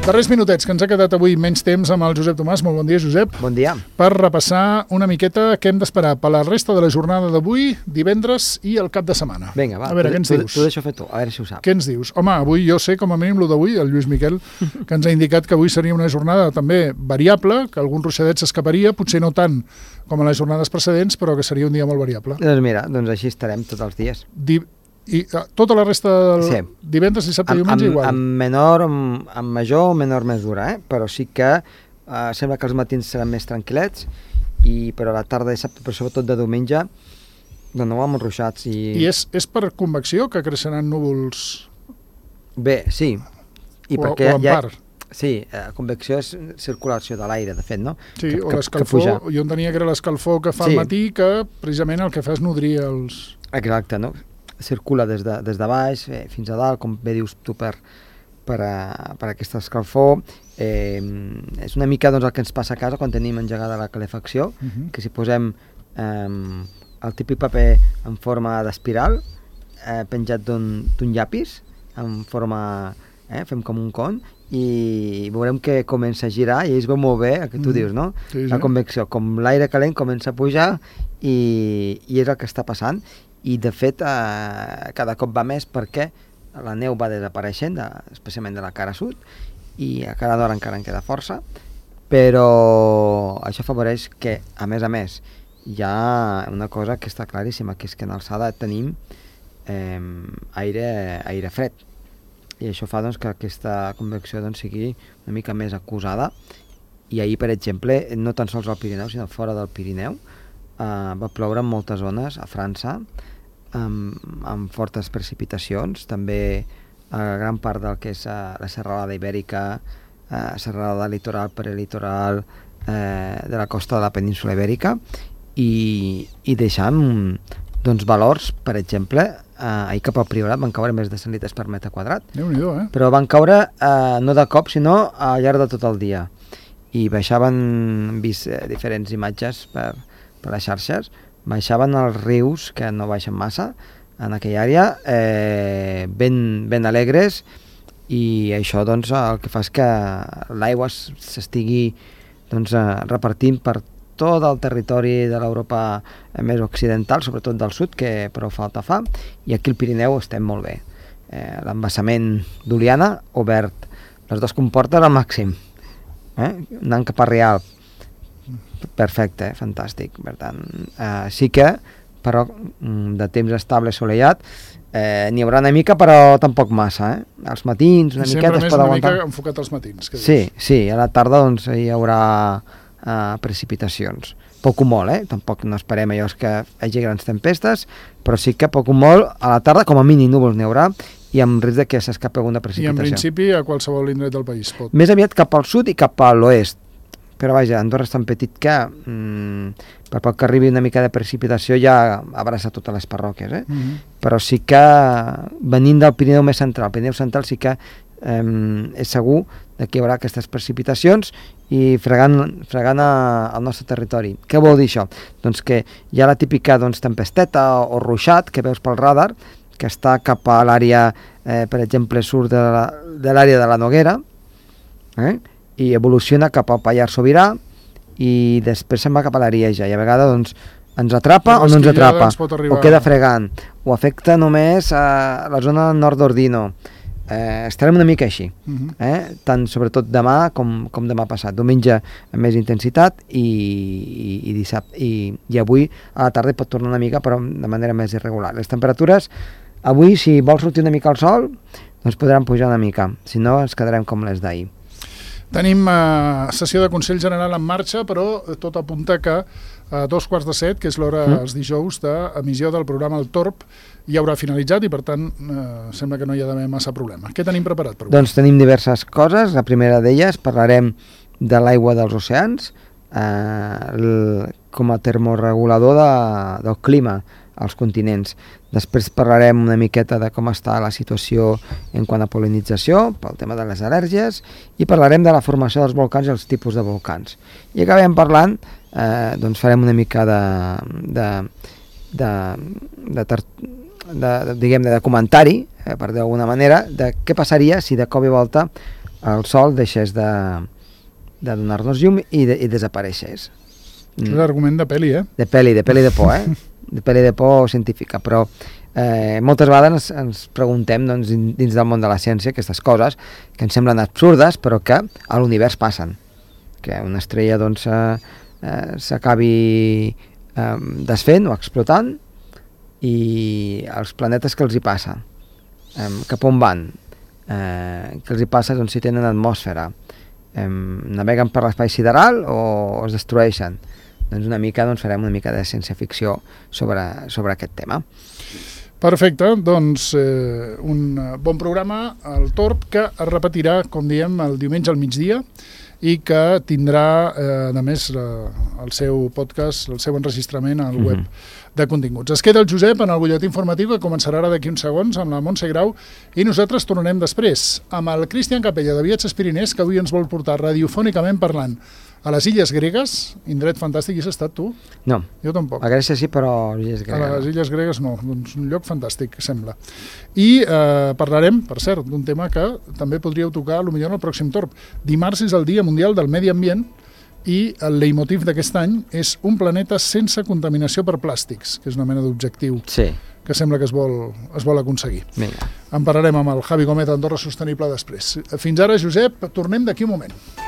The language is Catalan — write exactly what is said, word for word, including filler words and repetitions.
Darrers minutets, que ens ha quedat avui menys temps amb el Josep Tomàs. Molt bon dia, Josep. Bon dia. Per repassar una miqueta què hem d'esperar per la resta de la jornada d'avui, divendres i el cap de setmana. Vinga, va, a veure, tu, què ens tu, dius? tu deixa fer tu, a veure si ho saps. Què ens dius? Home, avui jo sé com a mínim el d'avui, el Lluís Miquel, que ens ha indicat que avui seria una jornada també variable, que algun ruixadet s'escaparia, potser no tant com en les jornades precedents, però que seria un dia molt variable. Doncs mira, doncs així estarem tots els dies. Di I uh, tota la resta del sí. divendres, dissabte i diumenge amb, igual? Amb menor, amb, amb major o menor mesura, eh? Però sí que uh, sembla que els matins seran més tranquil·lets, i, però a la tarda de dissabte, però sobretot de diumenge, de nou amb ruixats. I, I és, és per convecció que creixeran núvols? Bé, sí. I o, perquè o en ja, part? Sí, eh, convecció és circulació de l'aire, de fet, no? Sí, que, o que, l'escalfor, jo entenia que era l'escalfor que fa sí. al matí, que precisament el que fa és nodrir els... Exacte, no? Circula des de, des de baix eh, fins a dalt, com bé dius tu, per, per, a, per aquesta escalfor. Eh, és una mica doncs, el que ens passa a casa quan tenim engegada la calefacció, uh -huh. que si posem eh, el típic paper en forma d'espiral, eh, penjat d'un llapis, en forma... Eh, fem com un con, i veurem que comença a girar, i es veu molt bé, el que tu mm. dius, no? Sí, sí. La convecció, com l'aire calent comença a pujar, i, i és el que està passant. I de fet eh, cada cop va més perquè la neu va desapareixent, de, especialment de la cara sud, i a cara nord encara en queda força, però això afavoreix que, a més a més, hi ha una cosa que està claríssima, que és que en alçada tenim eh, aire, aire fred, i això fa doncs, que aquesta convecció doncs, sigui una mica més acusada. I ahir, per exemple, no tan sols al Pirineu, sinó fora del Pirineu, Uh, va ploure en moltes zones a França, amb, amb fortes precipitacions, també a gran part del que és uh, la serralada ibèrica, uh, serralada litoral, prelitoral, uh, de la costa de la península ibèrica, i, i deixant doncs, valors, per exemple, uh, ahir cap al Priorat van caure més de cent litres per metre quadrat. Déu-n'hi-do, eh? Però van caure uh, no de cop, sinó al llarg de tot el dia. I baixaven, hem vist uh, diferents imatges per per les xarxes, baixaven els rius, que no baixen massa, en aquella àrea, eh, ben, ben alegres, i això doncs, el que fa és que l'aigua s'estigui doncs, repartint per tot el territori de l'Europa més occidental, sobretot del sud, que prou falta fa, i aquí al Pirineu estem molt bé. Eh, L'embassament d'Oliana, obert, les dues comportes al màxim, eh? Anant cap a Rialp, perfecte, fantàstic. Per tant, eh, sí que, però de temps estable assolellat, eh, n'hi haurà una mica, però tampoc massa, eh? Els matins, una miqueta es pot aguantar. Sempre més una mica enfocat als matins. Sí, sí, a la tarda doncs, hi haurà eh, precipitacions. Poc o molt, eh? Tampoc no esperem allò que hi hagi grans tempestes, però sí que poc o molt, a la tarda, com a mínim núvols n'hi haurà, i amb risc de que s'escapi alguna precipitació. I en principi a qualsevol indret del país pot. Més aviat cap al sud i cap a l'oest. Però vaja, Andorra és tan petit que mm, per poc que arribi una mica de precipitació ja abraça totes les parròquies, eh? Mm-hmm. Però sí que venint del Pirineu més central, el Pirineu central sí que eh, és segur que hi haurà aquestes precipitacions i fregant, fregant al nostre territori. Què vol dir això? Doncs que hi ha la típica doncs, tempesteta o, o ruixat que veus pel radar, que està cap a l'àrea, eh, per exemple, surt de l'àrea de la Noguera, eh? I evoluciona cap al Pallars Sobirà i després se'n va cap a l'Arieja, i a vegades doncs, ens atrapa o no ens atrapa, o queda fregant, o afecta només a la zona nord d'Ordino. Eh, estarem una mica així, uh-huh. eh? Tant sobretot demà com, com demà passat, diumenge amb més intensitat i, i, i dissabte i, i avui a la tarda pot tornar una mica però de manera més irregular. Les temperatures avui, si vol sortir una mica al sol, doncs podran pujar una mica, si no ens quedarem com les d'ahir. Tenim eh, sessió de Consell General en marxa, però tot apunta que a dos quarts de set, que és l'hora mm. els dijous d'emissió del programa El Torb, ja haurà finalitzat i per tant eh, sembla que no hi ha d'haver massa problema. Què tenim preparat per avui? Doncs tenim diverses coses. La primera d'elles parlarem de l'aigua dels oceans eh, el, com a termoregulador de, del clima als continents. Després parlarem una miqueta de com està la situació en quant a pol·linització, pel tema de les al·lèrgies, i parlarem de la formació dels volcans i els tipus de volcans. I acabem parlant, eh, doncs farem una mica de, de, de, de, de, de, diguem, de comentari, eh, per dir d'alguna manera, de què passaria si de cop i volta el sol deixés de, de donar-nos llum i, de, i desapareixés. És l'argument de pel·li, eh? De pel·li, de pel·li de por, eh? De pel·li de por científica, però eh, moltes vegades ens, ens preguntem doncs, dins del món de la ciència aquestes coses que ens semblen absurdes però que a l'univers passen, que una estrella doncs eh, eh, s'acabi eh, desfent o explotant i els planetes que els hi passa, eh, cap on van, eh, que els hi passa doncs, si tenen atmosfera, eh, naveguen per l'espai sideral o es destrueixen. Doncs una mica doncs farem una mica de ciència-ficció sobre, sobre aquest tema. Perfecte, doncs eh, un bon programa, el Torb, que es repetirà, com diem, el diumenge al migdia i que tindrà, eh, a més, eh, el seu podcast, el seu enregistrament al web mm-hmm. de continguts. Es queda el Josep en el butlletí informatiu que començarà ara d'aquí uns segons amb la Montse Grau i nosaltres tornarem després amb el Cristian Capella de Viatges Pirinès, que avui ens vol portar radiofònicament parlant a les Illes Gregues, indret fantàstic. Hi has estat tu? No. Jo tampoc. A Grècia sí, però a les Illes Gregues. A les Illes Gregues no, doncs un lloc fantàstic, sembla. I eh, parlarem, per cert, d'un tema que també podríeu tocar potser en el pròxim Torb. Dimarts és el Dia Mundial del Medi Ambient i el leitmotiv d'aquest any és un planeta sense contaminació per plàstics, que és una mena d'objectiu sí. que sembla que es vol, es vol aconseguir. Vinga. En parlarem amb el Javi Gómez d'Andorra Sostenible després. Fins ara, Josep, tornem d'aquí un moment.